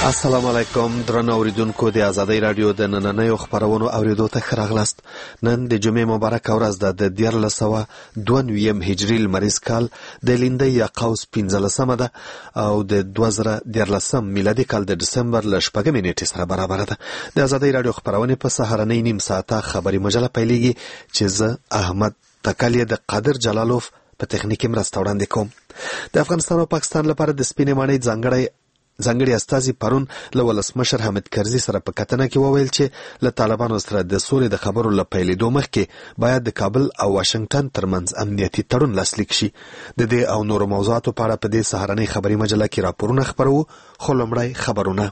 السلام علیکم درنو اوریدونکو د ازادۍ رادیو د نننیو خبرونو اوریدو ته ښه راغلاست. نن د جمعې مبارکه ورځ ده د 1492 هجري لمریز کال د لیندۍ یا قوس 15مه ده او د 2013 میلادي کال د دسمبر له 4 نیټې سره برابر ده. د ازادۍ رادیو خبرونه په سهارنۍ نیم ساعته خبري مجله پیلېږي چې زه احمد تکلیه د قادر جلالوف په تخنیکي مرسته وړاندې کوم. د افغانستان او پاکستان لپاره د سپینې ماڼۍ ځانګړي استازي پرون له ولسمشر حامد کرزي سره په کتنه کې وویل چې له طالبانو سره د سولې د خبرو له پیلېدو مخکې باید د کابل او واشنگټن ترمنځ امنیتي تړون لاسلیک شي. د دې او نورو موضوعاتو په اړه په دې سهارنۍ خبري مجله کې راپورونه خپروو، خو لومړی خبرونه.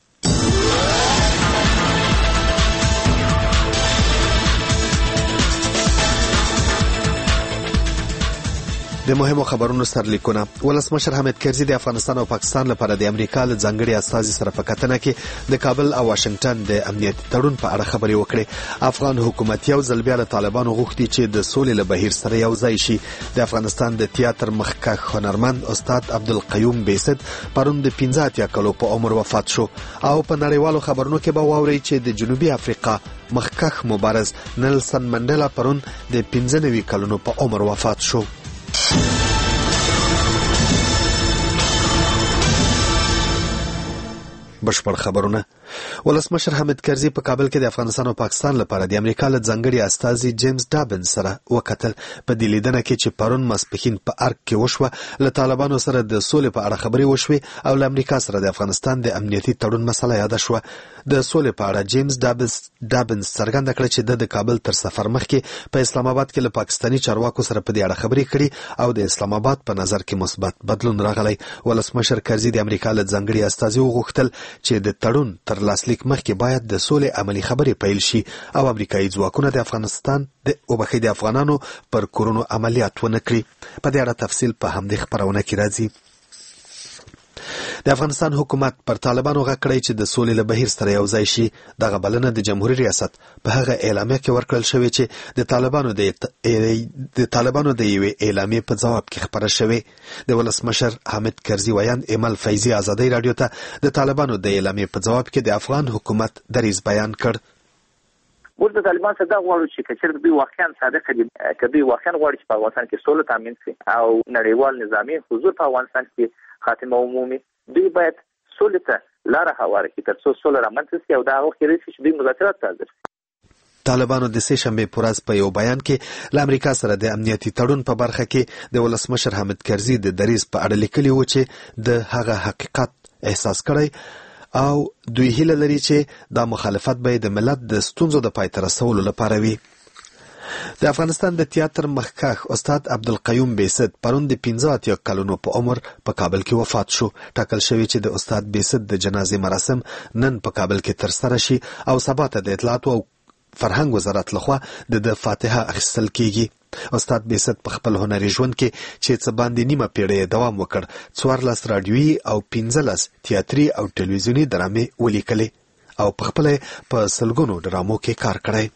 د مهمو خبرونو سرلیکونه. ولسمشر حامد کرزي د افغانستان او پاکستان لپاره د امریکا له ځانګړي استازي سره په کتنه کې د کابل او واشنگټن د امنیتي تړون په اړه خبرې وکړې. افغان حکومت یو ځل بیا له طالبانو غوښتي چې د سولې له بهیر سره یو ځای شي. د افغانستان د تیاتر مخکښ هنرمند استاد عبدالقیوم بیسد پرون د 15 کالو په عمر وفات شو. او په نړیوالو خبرونو کې به واورئ چې د جنوبي افریقا مخکښ مبارز نیلسن منډیلا پرون د 95 کلونو په عمر وفات شو. بشپړ خبرونه. ولسمشر حامد کرزي په کابل کې د افغانستان او پاکستان لپاره د امریکا له ځانګړي استازي جیمز ډابن سره وکتل. په دې لیدنه کې چې پرون ماسپښین په ارګ کې وشوه، له طالبانو سره د سولې په اړه خبرې وشوې او له امریکا سره د افغانستان د امنیتي تړون مسله یاده شوه. د سولې په اړه جیمز ډابن څرګنده کړه چې د کابل تر سفر مخکې په اسلام آباد کې له پاکستاني چارواکو سره په دې اړه خبرې کړې او د اسلام آباد په نظر کې مثبت بدلون راغلی. ولسمشر کرزي د امریکا له ځانګړي استازي وغوښتل چې د تړون تر لاسلیک مخکې باید د سولې عملی خبرې پیل شي او امریکایي ځواکونه د افغانانو پر کورونو عملیات ونه کړي. په دې اړه تفصیل په همدې خبرونه کې راځي. د افغانستان حکومت پر طالبانو غږ کړی چې د سولې له بهیر سره یو ځای شي. دغه بلنه د جمهوریت ریاست په هغه اعلامیه کې ورکړل شوې چې د طالبانو د یوې اعلامیې په جواب کې خبره شوې. د ولسمشر حامد کرزي ویاند ایمل فیضي ازادۍ رادیو ته د طالبانو د اعلامیې په جواب کې د افغان حکومت دریځ بیان کړ. ورته طالبان څه دا غواړي چې کچېرته دوی واقعا صادق دي، که دوی واقعا غواړي چې په افغانستان کې سوله تامین شي او نړیوال نظامي حضور په افغانستان کې خاتمه ومومي، دوی باید سولې ته لاره هواره کړي تر څو سوله رامنځته شي او دا وخت راشي چې دوی مذاکرات ته حاضر شي. طالبانو د سه شنبه په ورځ په یو بیان کې له امریکا سره د امنیتي تړون په برخه کې د ولسمشر حامد کرزي د دریځ په اړه لیکلي و چې د هغه حقیقت احساس کړی او دوی هیله لري چې دا مخالفت به د ملت د ستونزو د پای ته رسولو لپاره وي. د افغانستان د تیاتر مخکښ استاد عبدالقیوم بیسد پرون د 15 کلونو په عمر په کابل کې وفات شو. ټاکل شوی چې د استاد بیسد د جنازې مراسم نن په کابل کې ترسره شي او سبا ته د اطلاعات او فرهنګ وزارت لخوا د فاتحه اخیستل کیږي. استاد بیسد په خپل هنري ژوند کې چې څه باندې نیمه پیړۍ دوام وکړ، 14 رادیویي او 15 تیاتري او ټلویزیوني ډرامې ولیکلې او په خپل په سلګونو ډرامو کې کار کړی.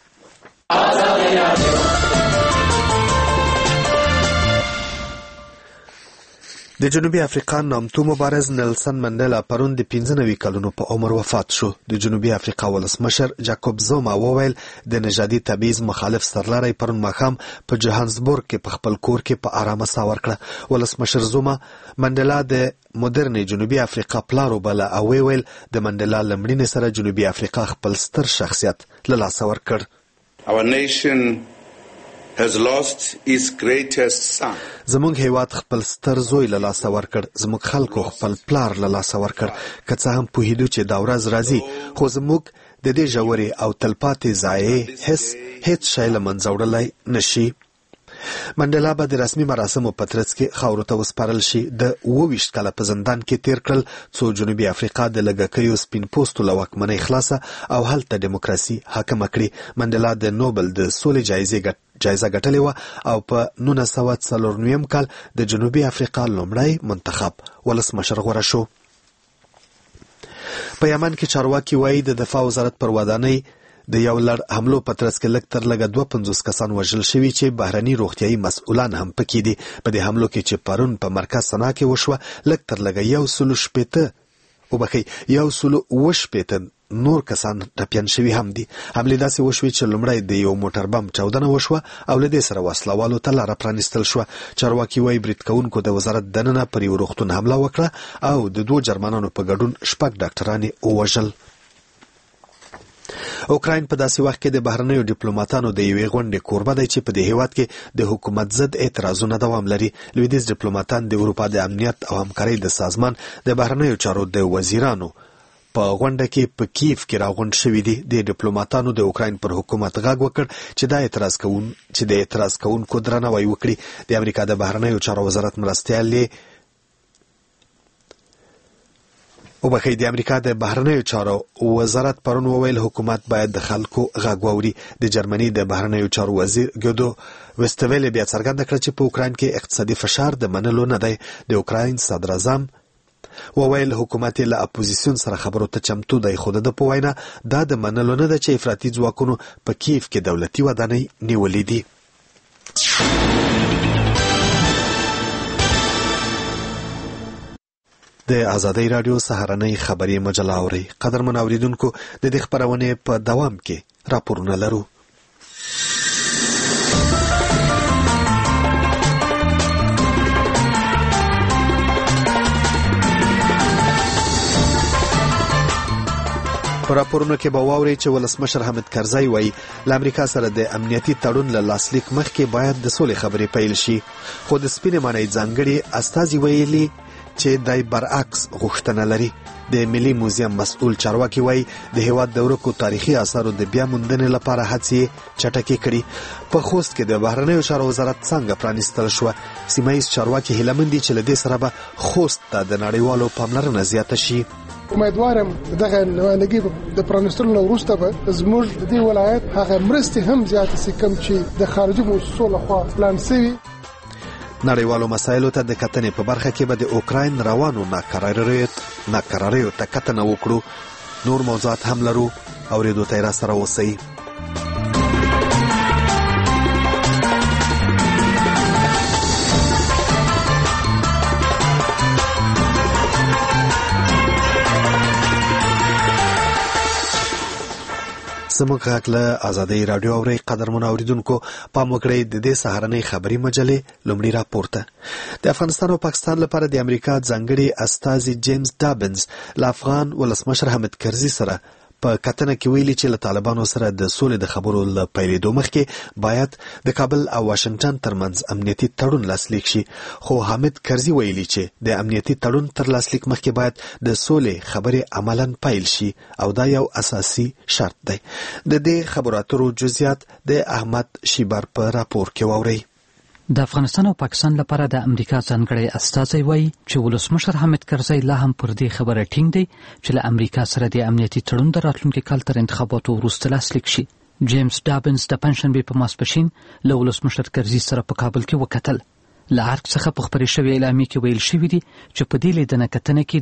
د جنوبي افریقا نامتو مبارز نیلسن منډیلا پرون د 95 کلونو په عمر وفات شو. د جنوبي افریقا ولسمشر جاکوب زوما وویل د نژادي تبعیض مخالف سرلاری پرون ماښام په جوهانسبورګ کې په خپل کور کې په آرامه ساه ورکړه. ولسمشر زوما منډیلا د مدرنې جنوبي افریقا پلار وبله او ویل د منډیلا له مړینې سره جنوبي افریقا خپل ستر شخصیت له لاسه ورکړ. Our nation has lost its greatest son. زموږ هیواد خپل ستر زوی له لاسه ورکړ. زموږ خلکو خپل پلار له لاسه ورکړ. که څه هم پوهېدو چې دا ورځ راځي، خو زموږ د دې ژورې او تلپاتې ضایع هیڅ شی له منځه وړلی نشي. منډیلا به د رسمي مراسمو په ترڅ کې خاورو ته وسپارل شي. د 22 کاله په زندان کې تیر کړل څو جنوبي افریقا د لږکیو سپین پوستو له واکمنۍ خلاصه او هلته دیموکراسي حاکمه کړي. منډیلا د نوبل د سولې جایزه ګټلې وه او په 1994 کال د جنوبي افریقا لومړی منتخب ولسمشر غوره شو. په یمن کې چارواکي وایي د دفاع وزارت پر ودانۍ د یو لړ حملو په ترڅ کې لږ تر لږه 52 کسان وژل شوي چې بهرني روغتیایي مسؤلان هم پکې دي. په دې حملو کې چې پرون په مرکز سنا کې وشوه، لږ تر لږه 160 وبخي 180 نور کسان ټپیان شوي هم دي. حملې داسې وشوې چې لومړی د یو موټر بم چاودنه وشوه او له دې سره وسلوالو ته لاره پرانیستل شوه. چارواکي وایي برید کوونکو د وزارت دننه پر یو روغتون حمله وکړه او د 2 جرمنانو په ګډون 6 ډاکټران یې ووژل. اوکراین په داسې وخت کې د بهرنیو ډیپلوماټانو د یوې غونډې کوربه دی چې په دې هیواد کې د حکومت ضد اعتراضونه دوام لري. لویدیځ ډیپلوماټان د اروپا د امنیت او همکارۍ د سازمان د بهرنیو چارو د وزیرانو په غونډه کې په کیف کې راغونډ شوي دي. د ډیپلوماټانو د اوکراین پر حکومت غږ وکړ چې د اعتراض کوونکو درناوی وکړي. د امریکا د بهرنیو چارو وزارت مرستیال د امریکا د بهرنیو چارو وزارت پرون وویل حکومت باید د خلکو غږ واوري. د جرمني د بهرنیو چارو وزیر ګودو وستویل بیا څرګنده کړه چې په اوکراین کې اقتصادي فشار د منلو نه دی. د اوکراین صدر اعظم وویل حکومت له اپوزیسیون سره خبرو ته چمتو دی، خو د په وینا دا د منلو نه ده چې افراطي ځواکونو په کیف کې دولتي ودانۍ نیولې دي. د آزادۍ رادیو سهارنۍ خبري مجله اوري. قدرمن اوریدونکو د دې خبرونه په دوام کې راپورونه لرو. په راپورونو کې به واورئ چې ولسمشر حامد کرزی وایي له امریکا سره د امنیتي تړون له لاسلیک مخکې باید د سولې خبرې پیل شي، خو د سپینې ماڼۍ ځانګړي استازي ویلي چې دای برعکس غوښتنه لري. د ملي موزیم مسؤل چارواکي وایي د هیواد د ورکو تاریخي آثارو د بیا موندنې لپاره هڅې چټکې کړي. په خوست کې د بهرنیو چارو وزارت څنګه پرانیستل شوه. سیمایي چارواکي هیلهمند دي چې له دې سره به خوست ته د نړیوالو پاملرنه زیاته شي. امیدوارم دغه نوانګي د پرانستلو نه وروسته به زموږ د دې ولایت هغه مرستې هم زیاتې سي کوم چې د خارجي مؤسسو لخوا پلان شوي. نړیوالو مسایلو ته د کتنې په برخه کې به د اوکراین روانو ناکراریو ته کتنه وکړو. نور موضوعات هم لرو، اورېدو ته را سره اوسئ. زموږ غږ له آزادۍ رادیو اورئ. قدرمن اوریدونکو پام وکړئ د دې سهارنۍ خبري مجلې لومړی راپورته. د افغانستان او پاکستان لپاره د امریکا ځانګړي استازي جیمز ډابنز له افغان ولسمشر حامد کرزي سره په کتنه کې ویلي چې له طالبانو سره د سولې د خبرو له پیلېدو مخکې باید د کابل او واشنگټن ترمنځ امنیتي تړون لاسلیک شي، خو حامد کرزي ویلي چې د امنیتي تړون تر لاسلیک مخکې باید د سولې خبرې عملاً پیل شي او دا یو اساسي شرط دی. د دې خبرو اترو جزئیات د احمد شیبر په راپور کې واورئ. د افغانستان او پاکستان لپاره د امریکا ځانګړی استازی وایي چې ولسمشر حامد کرزی لا هم پر دې خبره ټینګ دی چې له امریکا سره د امنیتي تړون د راتلونکي کال تر انتخاباتو وروسته لاسلیک شي. جیمز ډابنز د پنجشنبې په ماسپښین له ولسمشر کرزي سره په کابل کې وکتل. له ارګ څخه په خبرې شوې اعلامیې کې ویل شوي دي چې په دې لیدنه کتنه کې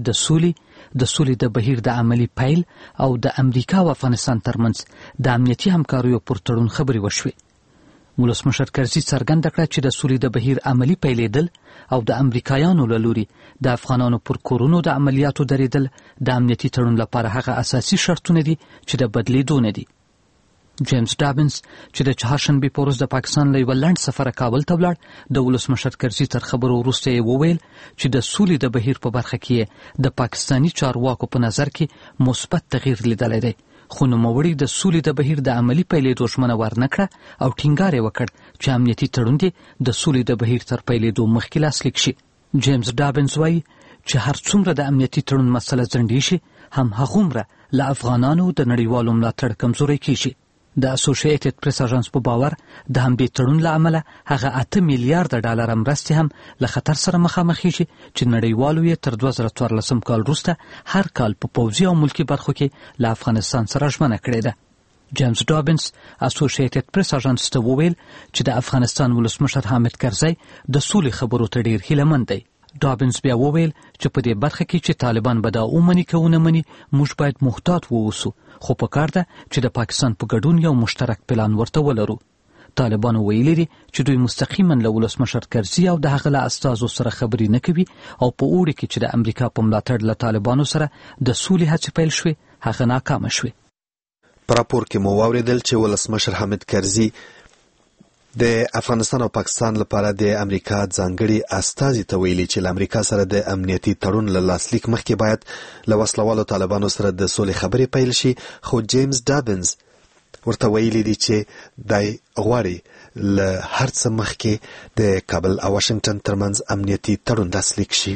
د سولې د بهیر د عملي پیل او د امریکا او افغانستان ترمنځ د امنیتي همکاریو پر تړون خبرې وشوې. ولسمشر کرزي څرګنده کړه چې د سولې د بهیر عملي پیلېدل او د امریکایانو له لوري د افغانانو پر کورونو د عملیاتو درېدل د امنیتي تړون لپاره هغه اساسي شرطونه دي چې د بدلېدو نه دي. جیمز ډابنز چې د چهارشنبې په ورځ د پاکستان له یوه لنډ سفره کابل ته ولاړ، د ولسمشر کرزي تر خبرو وروسته یې وویل چې د سولې د بهیر په برخه کې د پاکستاني چارواکو په نظر کې مثبت تغییر لیدلی دی، خو نوموړي د سولې د بهیر د عملي پیلېدو ژمنه ورنکړه او ټینګار یې وکړ چې امنیتي تړون دې د سولې د بهیر تر پیلېدو مخکې لاسلیک شي. جیمز ډابنز وایي چې هر څومره د امنیتي تړون مسله ځنډې شي، هم هغومره له افغانانو د نړیوالو ملاتړ کمزوری کیږي. د اسوسییټډ پریس اژانس په باور د همدې تړون له امله هغه 8 میلیارډ ډالر مرستې هم له خطر سره مخامخېږي چې نړیوالو یې تر 2014 کال وروسته هر کال په پوځي او ملکي برخو کې له افغانستان سره ژمنه کړې ده. جیمز ډابنز اسوسییټډ پریس اژانس ته وویل چې د افغانستان ولسمشر حامد کرزی د سولې خبرو ته ډېر هیلهمند دی. ډابنز بیا وویل چې په دې برخه کې چې طالبان به دا ومني که ونه مني، موږ باید محتاط واوسو، خو پکار ده چې د پاکستان په ګډون یو مشترک پلان ورته ولرو. طالبانو ویلي دي چې دوی مستقیما له ولسمشر کرزي او د هغه له استازو سره خبرې نه کوي او په اوړي کې چې د امریکا په ملاتړ له طالبانو سره د سولې هڅې پیل شوې هغه ناکامه شوې. په راپور کې مو واوریدل چې ولسمشر حامد کرزي د افغانستان او پاکستان لپاره د امریکا ځانګړي استازي ته ویلي چې له امریکا سره د امنیتي تړون له لاسلیک مخکې باید له وسلوالو طالبانو سره د سولې خبرې پیل شي، خو جیمز ډابنز ورته ویلي دي چې دای غواړي له هر څه مخکې د کابل او واشنگټن ترمنځ امنیتي تړون لاسلیک شي.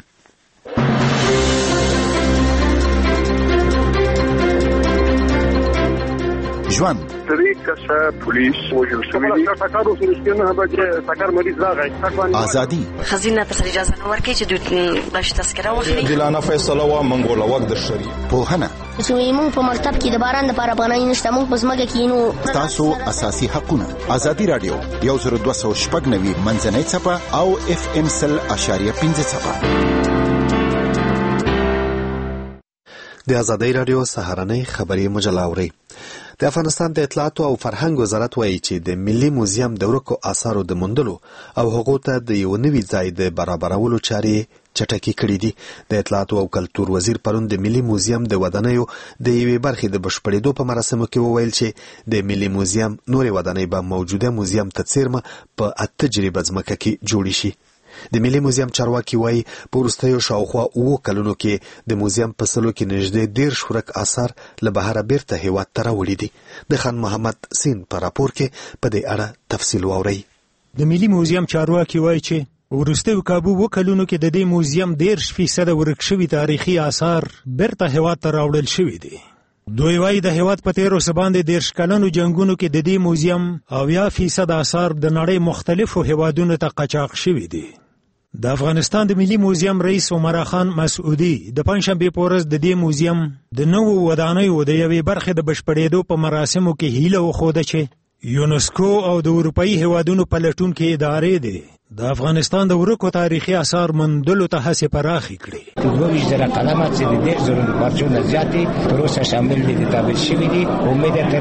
ژوند پولیس وجل شوی ازادي خزینه ته اجازه نه ورکړي چې دوی باش تذکره واخلي. دلانه فیصله وا منګول وخت د شری پوهنه زموږ په مکتب کې د باران د لپاره پناه نشته، موږ په ځمکه کې نو تاسو اساسي حقونه. ازادي رادیو 102.9 منځنۍ چپه او FM 100.5 چپه. د ازادي رادیو سهارنۍ خبري مجله اوري. د افغانستان د اطلاعات او فرهنګ وزارت وایي چې د ملي موزیم د ورکو آثارو د موندلو او هغو ته د یو نوي ځای د برابرولو چارې چټکې کړې دي. د اطلاعات او کلتور وزیر پرون د ملي موزیم د ودانیو د یوې برخې د بشپړېدو په مراسمو کې وویل چې د ملي موزیم نورې ودانۍ به موجوده موزیم ته څیرمه په 8 جریبه ځمکه کې جوړې شي. د ملي موزیم چارواکي وایي په وروستیو شاوخوا 7 کلونو کې د موزیم په سلو کې نږدې 10 ورک آثار له بهره بیرته هیواد ته راوړي دي. د خان محمد سین په راپور کې په دې اړه تفصیل واورئ. د ملي موزیم چارواکي وایي چې وروستیو کابو 7 کلونو کې د دې موزیم 10% ورک شوي تاریخي آثار بیرته هیواد ته راوړل شوي دي. دوی وایي د هیواد په تیرو سباندې 10 کلونو جنگونو کې د دې موزیم 80% آثار د نړۍ مختلفو هیوادونو ته قاچاق شوي دي. د افغانستان د ملي موزیم رئیس عمر خان مسعودي د پنځشنبه په ورځ د دې موزیم د نوو ودانیو د یوې برخې د بشپړېدو په مراسمو کې هیله وښوده چې یونسکو او د اروپאי هیوادونو پلټونکو ادارې دي د افغانستان د ورکو تاریخي آثار موندلو ته هڅې پراخې کړې. 22,000 قلمه چې د 10,000 پرچونه زیاتې تر اوسه شامل دي ډیټابیس شوي دي. امید تر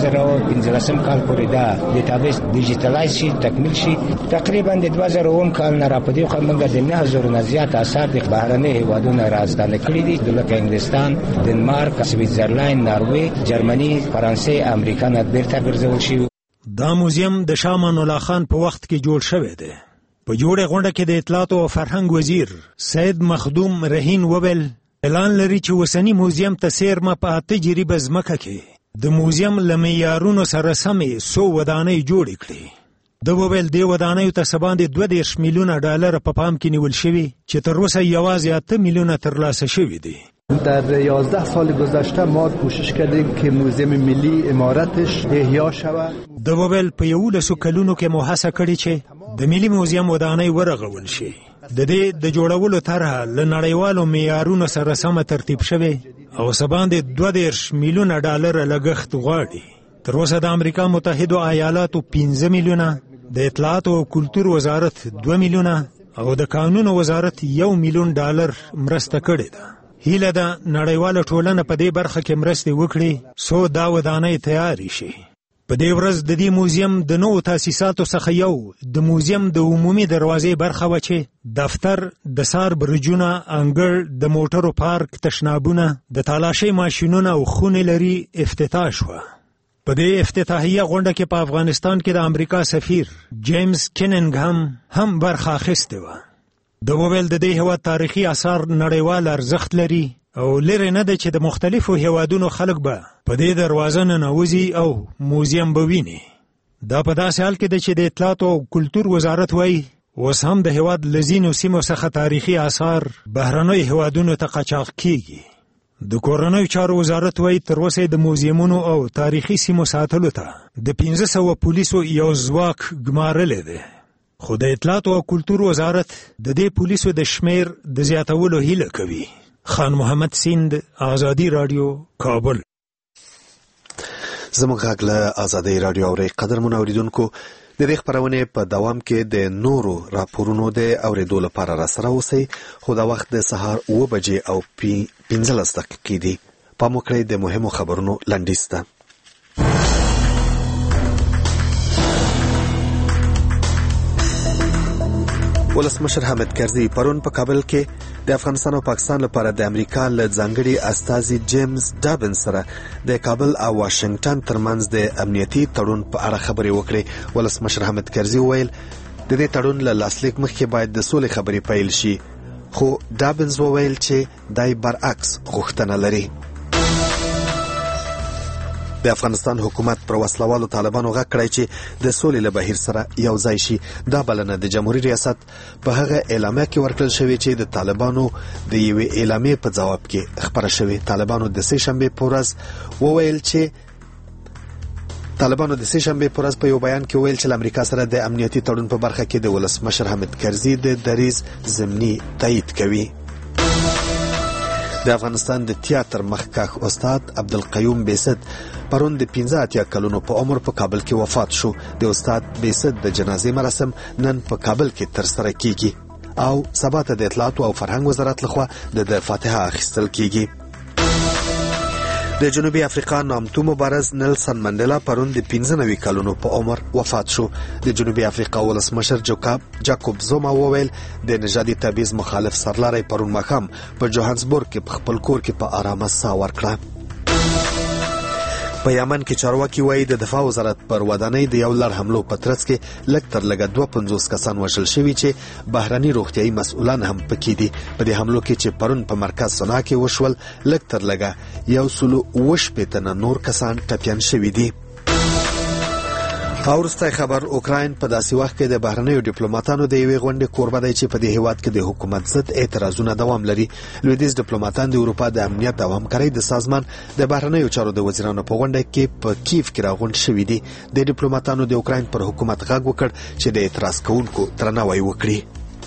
2015 کال پورې دا ډیټابیس ډیجیټلایز شي، تکمیل شي. تقریبا د 2009 کال نه را پدې خو موږ د 9,000 نه زیات آثار د بهرني هیوادونو راځل کړي دي، لکه انګلستان، دنمارک، سویټزرلند، ناروې، جرمني، فرانسې، امریکا نه بیرته ګرځول شي. دا موزیم د شاه امان الله خان په وخت کې جوړ شوی دی. په جوړه غونډه کې د اطلاعات او فرهنګ وزیر سید مخدوم رهین وویل اعلان لري چې وسنی موزیم ته سیرمه په 8 جریبه ځمکه کې د موزیم له معیارونو سره سمې 100 ودانۍ جوړې کړي. د وویل د ودانیو ته سباندې 22 میلیونه ډالر په پام کې نیول شوي چې تر اوسه یوازې 8 میلیونه ترلاسه شوي دي. در 11 سال گذشته ما کوشش کردیم که موزیم ملی امارتش احیا شود. د وویل په 11 کلونو کې مو هڅه کړې چې د ملي موزیم ودانۍ ورغول شي. د دې د جوړولو طرحه له نړیوالو معیارونو سره سم ترتیب شوی او سباندې 22 میلیونه ډالر لګښت غواړي. تر اوسه د امریکا متحده ایالاتو 15 میلیونه، د اطلاعات او کلتور وزارت 2 میلیونه او د قانون وزارت 1 میلیون ډالر مرسته کړې ده. هیله ده نړیواله ټولنه په دې برخه کې مرسته وکړي سو دا ودانۍ تیاری شي. په دې ورځ د دې موزیم د نوو تاسیساتو څخه یو د موزیم د عمومي دروازې برخه و چې دفتر، د سار برجونه، انګړ، د موټرو پارک، تشنابونه، د تالاشۍ ماشینونه او خونې لري افتتاح شوه. په دې افتتاحیه غونډه کې په افغانستان کې د امریکا سفیر جیمز کیننګ هم برخه اخیستې وه. د وویل د دې هیواد تاریخي آثار نړیوال ارزښت لري او لري نه ده چې د مختلفو هیوادونو خلک به په دې دروازه ننوځي او موزیم به ویني. دا په داسې حال کې ده چې د اطلاعات او کلتور وزارت وایي اوس هم د هیواد له ځینو سیمو څخه تاریخي آثار بهرنیو هیوادونو ته قاچاق کیږي. د کورنیو چارو وزارت وایي تر اوسه د موزیمونو او تاریخي سیمو ساتلو ته د 1500 پولیسو یو ځواک ګمارلی دی. خو د اطلاعات او کلتور وزارت د دې پولیسو د شمیر د زیاتولو هیله کوي. خان محمد سیند، آزادی رادیو، کابل. زموږ غږ له آزادی رادیو اورئ. قدرمن اوریدونکو، د دې خبرونه په دوام کې د نورو راپورونو د اوریدو لپاره را سره اوسئ. خو دا وخت د سهار 9 بجې او 15 دقیقې دي. پام وکړئ د مهمو خبرونو لنډیز ته. ولسمشر حامد کرزي پرون په کابل کې د افغانستان او پاکستان لپاره د امریکا له ځانګړي استازي جیمز ډابن سره د کابل او واشنگټن ترمنځ د امنیتي تړون په اړه خبرې وکړې. ولسمشر حامد کرزي وویل د دې تړون له لاسلیک مخکې باید د سولې خبرې پیل شي، خو ډابنز وویل چې دای برعکس غوښتنه لري. د افغانستان حکومت پر وسلوالو طالبانو غږ کړی چې د سولې له بهیر سره یو ځای شي. دا بلنه د جمهوریت ریاست په هغه اعلامیه کې ورکړل شوې چې د طالبانو د یوې اعلامیې په جواب کې خبره شوې. طالبانو د سه شنبه په ورځ وویل چې په یو بیان کې ویل چې امریکا سره د امنیتي تړون په برخه کې د ولسمشر حامد کرزي د دریځ ضمني تایید کوي. د افغانستان د تیاتر مخکښ استاد عبدالقیوم بیست پرون د 15 کلونو په عمر په کابل کې وفات شو. د استاد بیست د جنازې مراسم نن په کابل کې ترسره کیږي او سبا ته د اطلاعات او فرهنګ وزارت لخوا د فاتحه اخیستل کیږي. د جنوبي افریقا نامتو مبارز نیلسن منډیلا پرون د 15 کلونو په عمر وفات شو. د جنوبي افریقا ولسمشر جاکوب زوما وویل د نژادي تبعیض مخالف سرلاری پرون ماښام په جوهانسبورګ کې په خپل کور کې په آرامه ساه ورکړه. په یمن کې چارواکي وایي د دفاع وزارت پر ودانۍ د یو لړ حملو په ترڅ کې لږ تر لږه 250 کسان وژل شوي چې بهرني روغتیايي مسؤلان هم پکې دي. په دې حملو کې چې پرون په مرکز صنعا کې وشول لږ تر لږه 180 نور کسان ټپیان شوي دي. او وروستی خبر اوکراین په داسې وخت کې د بهرنیو ډیپلوماټانو د یوې غونډې کوربه دی چې په دې هیواد کې د حکومت ضد اعتراضونه دوام لري. لویدیځ ډیپلوماټان د اروپا د امنیت او همکارۍ د سازمان د بهرنیو چارو د وزیرانو په غونډه کې په کیف کې راغونډ شوي دي. د ډیپلوماټانو د اوکراین پر حکومت غږ وکړ چې د اعتراض کوونکو درناوی وکړي.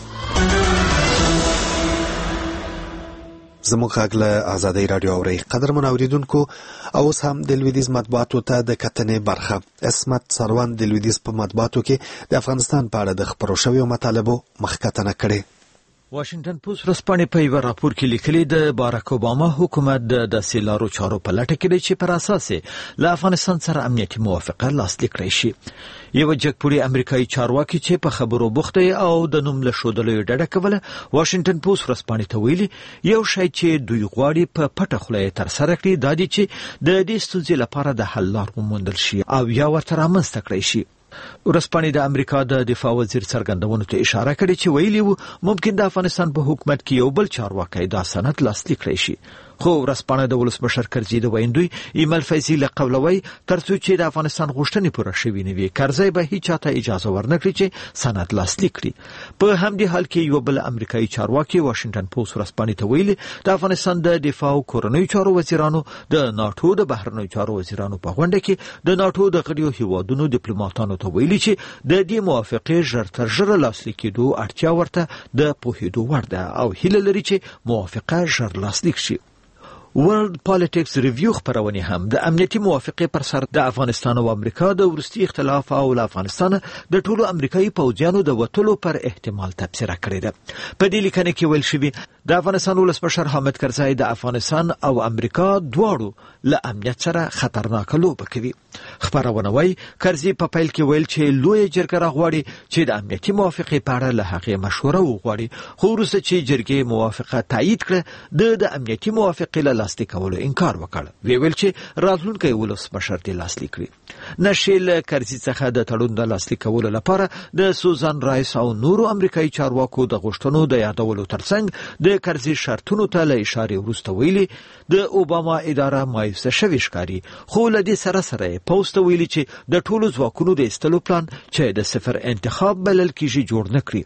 زموږ غږ له آزادۍ راډیو اورئ. قدرمن اوریدونکو، اوس هم د لویدیځ مطبوعاتو ته د کتنې برخه. عصمت سروان د لویدیځ په مطبوعاتو کې د افغانستان په اړه د خپرو شویو مطالبو مخکتنه کړې. واشنگټن پوسټ ورځپاڼې په یو راپور کې لیکلي د باراک اوباما حکومت د سیلارو چارو په لټه کې دی چې پر اساس له افغانستان سره امنیتي موافقه لاسلیک کړي شي. یو جګپوړي امریکایي چارواکي چې په خبرو بوخت او د نوم له ښودلو ډډه کوله واشنگټن پوسټ ورځپاڼې ته ویلي یو شی چې دوی غواړي په پټه خوله تر سره کړي دا دی چې د دې ستونزې لپاره د حل لار وموندل شي او یا ورته رامنځته کړي شي. ورځپاڼې د امریکا د دفاع وزیر څرګندونو ته اشاره کړې چې ویلي وو ممکن د افغانستان په حکومت کې یو بل چارواکي دا سند لاسلیک کړي شي. خو ورځپاڼه د ولسمشر کرزي د ویندوی ایمل فیضي له قولوي ترڅو چې د افغانستان غوښتنې پوره شوي نه وي کرزي به هیڅ چاته اجازه ورنکړي چې سند لاسلیک کړي. په همدې حال کې یو بل امریکایي چارواکي واشنگټن پوسټ ورځپاڼې ته ویلي د افغانستان د دفاع او کورنیو چارو وزیرانو د ناتو د بهرنیو چارو وزیرانو په غونډه کې د ناتو د غړیو هیوادونو ډیپلوماټانو ته ویلي چې د دې موافقې ژر تر ژره لاسلیک کېدو اړتیا ورته د پوهېدو وړ ده او هیله لري چې موافقه ژر لاسلیک شي. ورلد پالیټکس ریویو خبرونه هم د امنیتي موافقې پر سر د افغانستان او امریکا د وروستي اختلاف او د افغانستان د ټولو امریکایي پوځیانو د وټلو پر احتمال تبصره کړې ده. په دې لیکنه کې ویل شوی د افغانستان ولسمشر حامد کرزي د افغانستان او امریکا دواړو له امنیت سره خطرناک لوبه کوي. خبرونه وايي کرزي په پیل کې ویل چې لوی جرګه راغواړي چې د امنیتي موافقې په اړه له هغې مشوره وغواړي، خو وروسته چې جرګې موافقه تایید کړه د امنیتي موافقې له لاسلیک کولو انکار وکړ. ویل چې راتلونکي ولسمشر دې لاسلیک کړي. نشیل کرزي څخه د تړون د لاسلیک کولو لپاره د سوزان رایس او نورو امریکایي چارواکو د غوښتنو د یادولو ترڅنګ د کرزي شرطونو ته له اشارې وروسته ویلي د اوباما اداره مایوسه شوې ښکاري، خو له دې سره پوسټ ویلي چې د ټولو ځواکونو د ایستلو پلان چې د صفر انتخاب بلل کېږي جوړ نه کړي.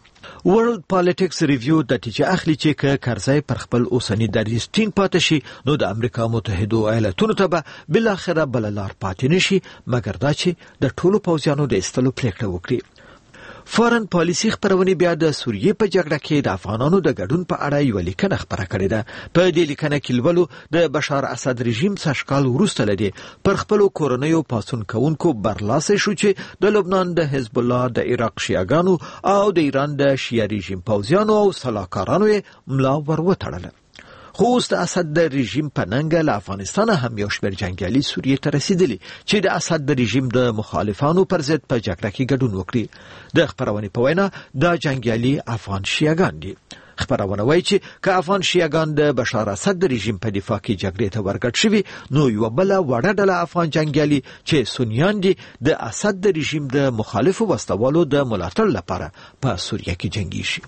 ورلد پالیټکس ریویو د نتیجه اخلي چې کرزي پر خپل اوسنی دریځ ټینګ پاتې شي نو د امریکا متحده ایالاتونو ته به بل اخره بل لار پاتې نشي مګر دا چې د ټولو پوځیانو د ایستلو پریکړه وکړي. فارن پالیسي خبرونه بیا د سوریې په جګړه کې د افغانانو د ګډون په اړه یو لیکنه خبره کړې ده. په دې لیکنه کې لولو د بشار اسد رژیم سشکال وروسته لدی پر خپل کورنیو پاسون کوونکو برلاسه شو چې د لبنان د حزب الله د عراق شیعاګانو او د ایران د شیعه رژیم پوځیانو او سلاکارانو ملا ور وتړل. خو اوس د اسد د رژیم په ننګه له افغانستان هم یو شمېر جنګیالي سوریې ته رسیدلي چې د اسد د رژیم د مخالفانو پر ضد په جګړه کې ګډون وکړي. د خبرونې په وینا دا جنګیالي افغان شیعاګان دي. خبرونه وایي چې که افغان شیعاګان د بشار اسد د رژیم په دفاع کې جګړې ته ورګډ شوي نو یوه بله وړه ډله افغان جنګیالي چې سنیان دي د اسد د رژیم د مخالفو وسلوالو د ملاتړ لپاره په سوریه کې جنګیږي.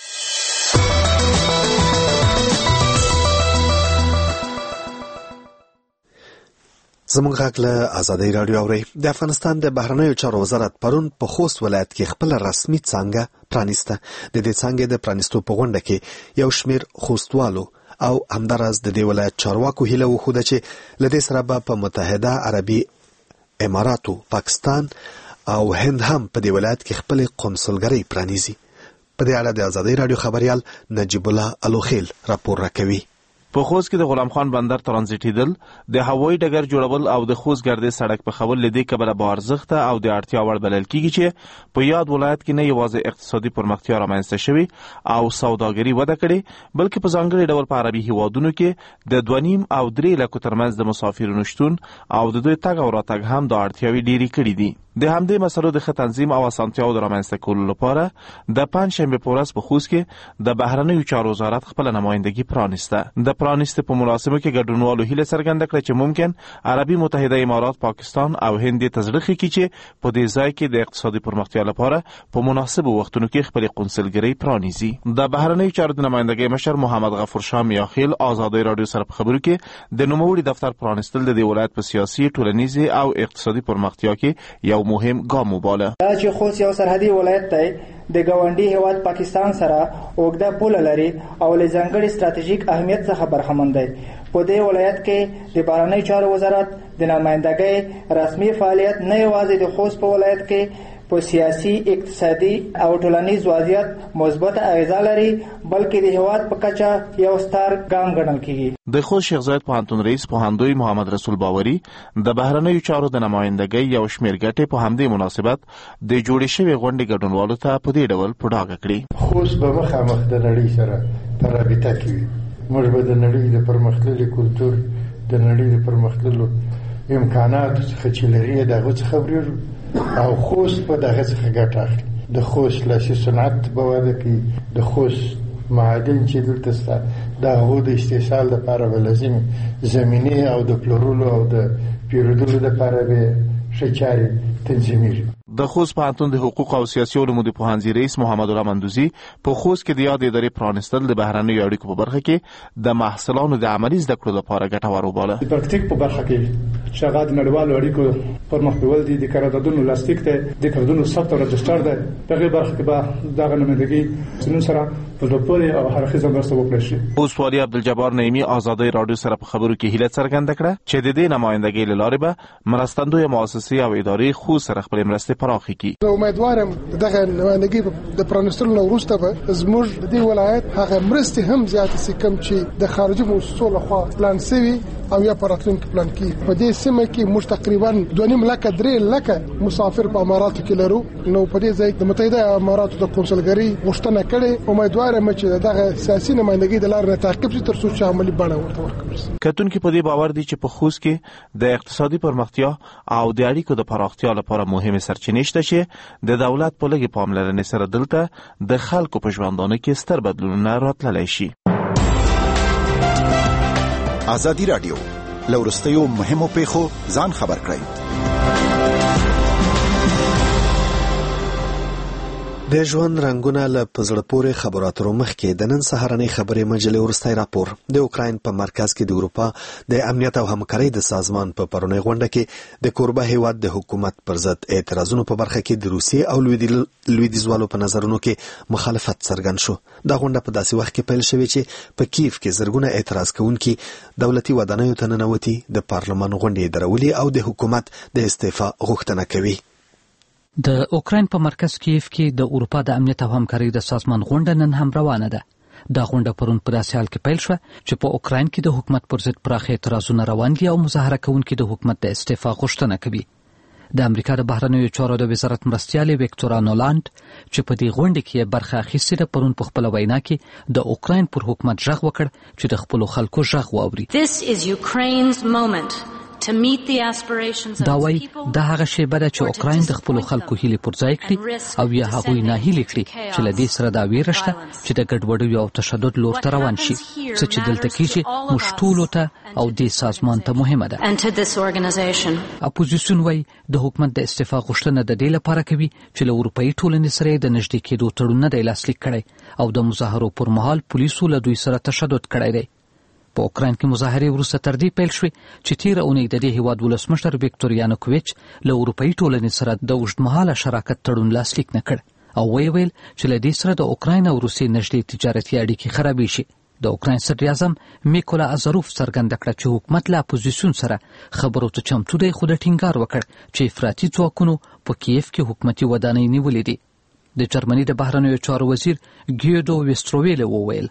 زموږ غږ له ازادۍ راډیو اورئ. د افغانستان د بهرنیو چارو وزارت پرون په خوست ولایت کې خپل رسمي څانګه پرانیسته. د دې څانګې د پرانیستو په غونډه کې یو شمېر خوستوالو او همداراز د دې ولایت چارواکو هیله وښوده چې له دې سره به په متحده عربي اماراتو، پاکستان او هند هم په دې ولایت کې خپل قونسلګرۍ پرانیزي. په دې اړه د ازادۍ راډیو خبريال نجیب الله الوخیل راپور راکوي. په خوست کې د غلام خان بندر ترانزیټیدل، د هوایي ډګر جوړول او د خوست ګردې سړک په خول لدې کبله به ارزښت او د اړتیا وړ بلل کیږي چې په یاد ولایت کې نه یوازې اقتصادي پرمختیا رامنځته شوي او سوداګري وده کړې، بلکې په ځانګړي ډول په عربي هیوادونو کې د 2.5 او 3 لکو ترمنځ د مسافرونو شتون او د دوی تګ او راتګ هم د اړتیاوې ډېرې کړې دي. د همدې مسلو د ښه تنظیم او اسانتیاو د رامنځته کولو لپاره د پنجشنبې په ورځ په خوست کې د بهرنیو چارو وزارت خپله نمایندګي پرانیسته. د پرانیستې په مراسمو کې ګډونوالو هیله څرګنده کړه چې ممکن عربي متحده امارات، پاکستان او هند ته زړه ښه کړي چې په دې ځای کې د اقتصادي پرمختیا لپاره په مناسبو وختونو کې خپلې قونسلګرۍ پرانیزي. د بهرنیو چارو د نمایندګۍ مشر محمد غفور شاه میاخیل ازادۍ راډیو سره په خبرو کې د نوموړي دفتر پرانیستل د دې ولایت په سیاسي، ټولنیزي او اقتصادي پرمختیا کې یو مهم ګام وباله. دا چې خوست یو سرحدي ولایت دی، د ګاونډي هیواد پاکستان سره اوږده پوله لري او له ځانګړي ستراتیژیک اهمیت څخه برخمن دی. په دې ولایت کې د بهرنیو چارو وزارت د نمایندګۍ رسمي فعالیت نه یوازې د خوست په ولایت کې په سیاسي، اقتصادي او ټولنیز وضعیت مثبت اغیزه لري، بلکې د هیواد په کچه یو ستر ګام ګڼل کیږي. د خوست شیخ زاید پوهنتون رئیس پوهندوی محمد رسول باوري د بهرنیو چارو د نمایندګۍ یو شمېر ګټې په همدې مناسبت د جوړې شوې غونډې ګډونوالو ته په دې ډول په ډاګه کړي. خوست به مخامخ د نړۍ سره په رابطه کې وي. موږ به د نړۍ د پرمختللي کلتور، د نړۍ د پرمختللو امکاناتو څخه چې لري دغه څخه خبرېږو او خوست په دغه څخه ګټه اخلي. د خوست لاسي صنعت به وده کوي، د خوست معادن چې دلته شته د هغو د استحصال لپاره به لازمي زمینې او د پلورلو او د پیرودلو لپاره به ښه چارې تنظیمیږي. د خوست پوهنتون د حقوق او سیاسي علومو د پوهنځي رئیس محمد الله مندوزي په خوست کې د یاد ادارې پرانیستل د بهرنیو اړیکو په برخه کې د محصلانو د عملي زده کړو لپاره ګټور وباله. د پراکټیک په برخه کې چې هغه د نړیوالو اړیکو پرمخ بیول دي، د قراردادونو لاسلیک دی، د قراردادونو ثبت او رجسټر دی. دغه برخه کې به دغه نمایندګي سنن سره په ډوپوري او هرخیزه مرسته وکړي شي. اوس والي عبدالجبار نعیمی ازادۍ راډیو سره په خبرو کې هیله څرګنده کړه چې د دې نمایندګۍ له لارې به مرستندوی مؤسسې او ادارې خو سره خپل مرستې پراخې کړي. امیدوارم دغه نمایندګي د پرانیستلو وروسته به زموږ د دې ولایت هغه مرستې هم زیاتې سي کوم چې د خارجي مؤسسو لخوا پلان سوي او یا پراتلونکي پلان کې. په دې سیمه کې موږ تقریبا 2.5 لکه 3 لکه مسافر په اماراتو کې لرو. نو په دې ځای د متحده اماراتو د قونسلګرۍ غوښتنه کړې. امیدوارم چې دغه سیاسي نمایندګي د لارې نه تعقیب شي تر څو چې عملي بڼه ورته ورکړل شي. کتونکي په دې باور دي چې په خوست کې د اقتصادي پرمختیا او د اړیکو د پراختیا لپاره مهمه سرچینې شته چې د دولت په لګي پاملرنې سره دلته د خلکو په ژوندانه کې ستر بدلونونه راتللی شي. ازادي راډیو لورستیو مهمو پیښو ځان خبر کړئ. د ژوند رنگونه له پزړه پورې خبراتو مخکې د نن سهارنۍ خبرې مجلې ورستای راپور. د اوکراین په مرکز کې د اروپا د امنیت او همکارۍ د سازمان په پرونی غونډه کې د کوربه هیواد د حکومت پر ضد اعتراضونو په برخه کې د روسیې او لویدیځوالو په نظرونو کې مخالفت څرګند شو. دا غونډه په داسې وخت کې پیل شوې چې په کیف کې زرګونه اعتراض کوونکي دولتي ودانیو ته ننوتي، د پارلمان غونډې درولې او د حکومت د استعفا غوښتنه کوي. د اوکراین په مرکز کیف کې د اروپا د امنیت او همکارۍ د سازمان غونډه نن هم روانه ده. دا غونډه پرون په داسې حال کې پیل شوه چې په اوکراین کې د حکومت پر ضد پراخ اعتراضونه روان دي او مظاهره کوونکي د حکومت د استعفا غوښتنه کوي. د امریکا د بهرنیو چارو د وزارت مرستیال ویکټورا نولاند چې په دې غونډه کې برخه اخیستې ده پرون په خپل وینا کې د اوکراین پر حکومت ژغ وکړ چې د خپل خلکو ژغ واوري. دا وایي دا هغه شیبه ده چې اوکراین د خپل خلکو هیلې پر ځای کړي او یا هغوی ناهیلې کړي چې له دې سره دا ویره شته چې د ګډوډۍ او تشدد لور ته روان شي. څه چې دلته کېږي موږ ټولو ته او دې سازمان ته مهمه ده. اپوزیسیون وایي د حکومت د استعفا غوښتنه د دې لپاره کوي چې له اروپایي ټولنې سره د نږدې کېدو تړون نه دی لاسلیک کړی او د مظاهرو پر مهال پولیسو له دوی سره تشدد کړی دی. په اوکراین کې مظاهرې وروسته تر دې پیل شوې چې تېره اونۍ د دې هېواد ولسمشر ویکټور یانوکویچ له اروپایي ټولنې سره د اوږدمهاله شراکت تړون لاسلیک نه کړ او ویل چې له دې سره د اوکراین او روسیې نږدې تجارتي اړیکې خرابې شي. د اوکراین صدر اعظم میکولا ازاروف څرګنده کړه چې حکومت له اپوزیسیون سره خبرو ته چمتو دی، خو د ټینګار وکړ چې افراطي ځواکونو په کیف کې حکومتي ودانۍ نیولې دي. د جرمني د بهرنیو چارو وزیر ګیودو ویستروویل وویل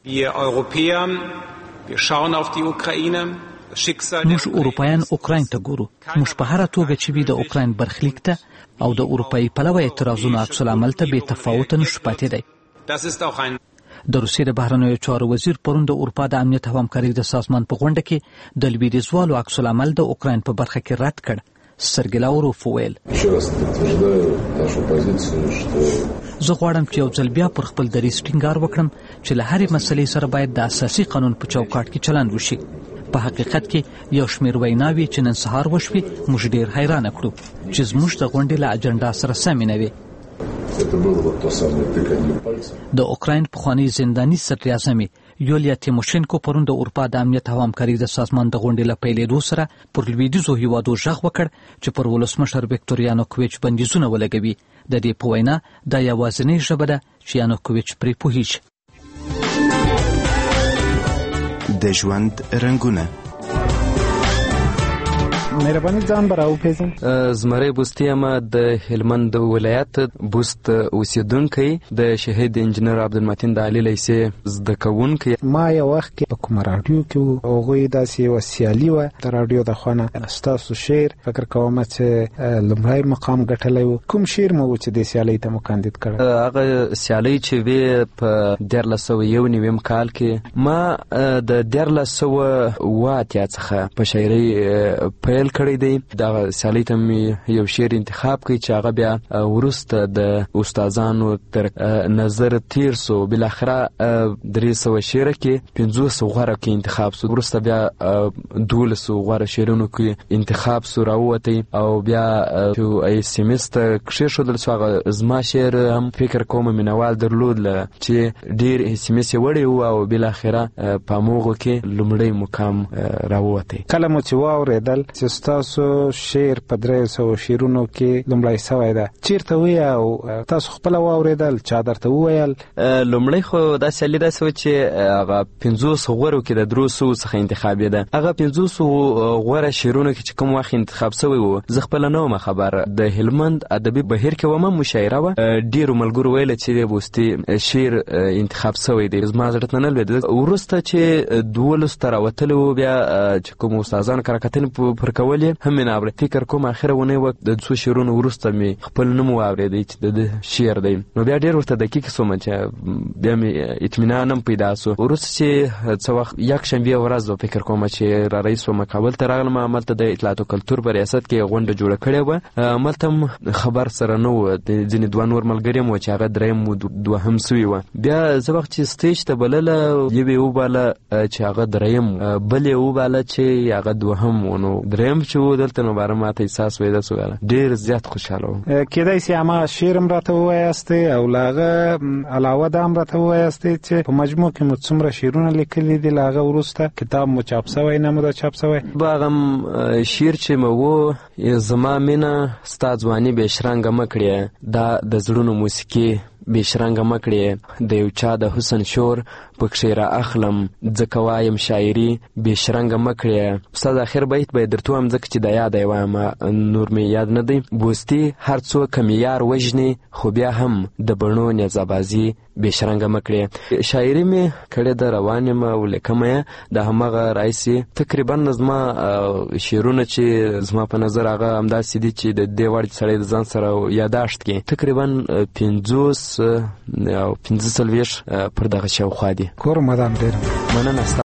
موږ اروپایان اوکراین ته ګورو. موږ په هره توګه چې وي د اوکراین برخلیک ته او د اروپایي پلوه اعتراضونو عکس العمل ته بې تفاوته نشو پاتې دی. د روسیې د بهرنیو چارو وزیر پرون د اروپا د امنیت او همکارۍ د سازمان په غونډه کې د لویدیځوالو عکس العمل د اوکراین په برخه کې رد کړ. سرګی لاوروف وویل زه غواړم چې یو ځل بیا پر خپل دریځ ټینګار وکړم چې له هرې مسلې سره باید د اساسي قانون په چوکاټ کې چلند وشي. په حقیقت کې یو شمېر ویناوې چې نن سهار وشوې موږ ډېر حیرانه کړو چې زموږ د غونډې له اجنډا سره سمې نه وې. د اوکراین پخوانی زنداني صدر اعظم یولیا تیموشینکو پرون د اروپا د امنیت او همکارۍ د سازمان د غونډې له پیلېدو سره پر لویدیځو هیوادو ژغ وکړ چې پر ولسمشر ویکټور یانوکویچ بندیزونه ولګوي. د دې په وینا دا یوازینۍ ژبه ده چې یانوکویچ پرې پوهیږي. د ژوند رنګونه مهرباني ځان به راوپېژنم. زمری بوستي یم د هلمند ولایت بوست اوسېدونکی، د شهید انجینر عبدالمتین د علي لیسې زده کوونکی. ما یو وخت کې په کومه راډیو کې وو، هغوی داسې یوه سیالي وه د راډیو د خوا نه. ستاسو شعر فکر کوم چې لومړی مقام ګټلی و. کوم شعر مو و چې دې سیالۍ ته مو کاندید کړی؟ هغه سیالۍ چې وې په 1991 کال کې ما د 1980 څخه په شاعرۍ پیل کړی دی. دا سیالۍ ته مې یو شعر انتخاب کړی چې هغه بیا وروسته د استادانو تر نظر تیر سو. بالاخره 300 شعر کې 500 غوره کې انتخاب سو. وروسته بیا 1200 غوره شعرونو کې انتخاب سو راووتی او بیا چې SMS ته کښېښودل سو. هغه زما شعر هم فکر کوم مینوال درلود چې ډېر SMS یې وړی و او بالاخره په همغو کې لومړی مقام راووتی. کله مو چې واورېدل چې تاسو شعر په 300 شعرونو کې لومړی سوی ده، چیرته وی او تاسو خپل واورېدل چا درته وویل؟ لومړی خو دا سیالي داسې وه چې هغه 500 غورو کې د 300 څخه انتخابېده. هغه 500 غوره شعرونو کې چې کوم وخت انتخاب سوی و زه خپله نه وم خبر. د هلمند ادبي بهیر کې ومه مشاعره وه. ډېرو ملګرو ویله چې بوستي شعر انتخاب سوی دی. زما زړه ته نه لوېده. وروسته چې 12 ته راوتلی و بیا چې کوم استادانو کره کتنې پر کولې هم مې نه اورېد. فکر کوم اخره ونې وه د 2 شعرونو وروسته مې خپل نوم واورېدی چې د شعر دی. نو بیا ډېر ورته دقیق سوم چې بیا مې اطمینان هم پیدا سو. وروسته چې څه وخت یکشنبې ورځ وه فکر کوم چې را رئیس وم کابل ته راغلم. هملته د اطلاعات او کلتور په ریاست کې غونډه جوړه کړې وه. هملته هم خبر سره نه و. ځینې 2 نور ملګري هم وه چې هغه دریم و دوهم سوي وه. بیا زه وخت چې سټیج ته بلله یو یې وباله چې هغه دریم، بل یې وباله چې هغه دوهم و. نو دریم چې و دلته نو باره ماته احساس ویده سو. ډېر زیات خوشحاله وم. کېدای سي هماغه شعر هم راته ووایاستې او له هغه علاوه دا هم راته ووایاستې چې په مجموع کې مو څومره شعرونه لیکلي دي. له هغه وروسته کتاب مو چاپ سوی نه مو دا چاپ سوی؟ هغه شعر چې مو و زما مینه ستا ځواني بېشرنګه مه کړې، دا د زړونو موسیقي بېشرنګه مه کړې، د یو چا د حسن شور پکښې را اخلم ځکه وایم شاعري بېشرنګه مه کړې. استاد اخر بیت به یې درته ووایم ځکه چې د یاده یې وایم نور مې یاد نه دی. بوستي هر څوک که مې یار وژني خو بیا هم د بڼو نیزابازي بېشرنګه مه کړې. شاعري مې کړې ده، روان یم او لیکمه یې. د همغه راهیسې تقریبا زما شعرونه چې زما په نظر هغه همداسې دي چې د دې وړ سړی د ځان سره یاداشت کړي. تقریبا 50 او 45 پر دغه شاوخوا دي. کور مدام ډېر مننه.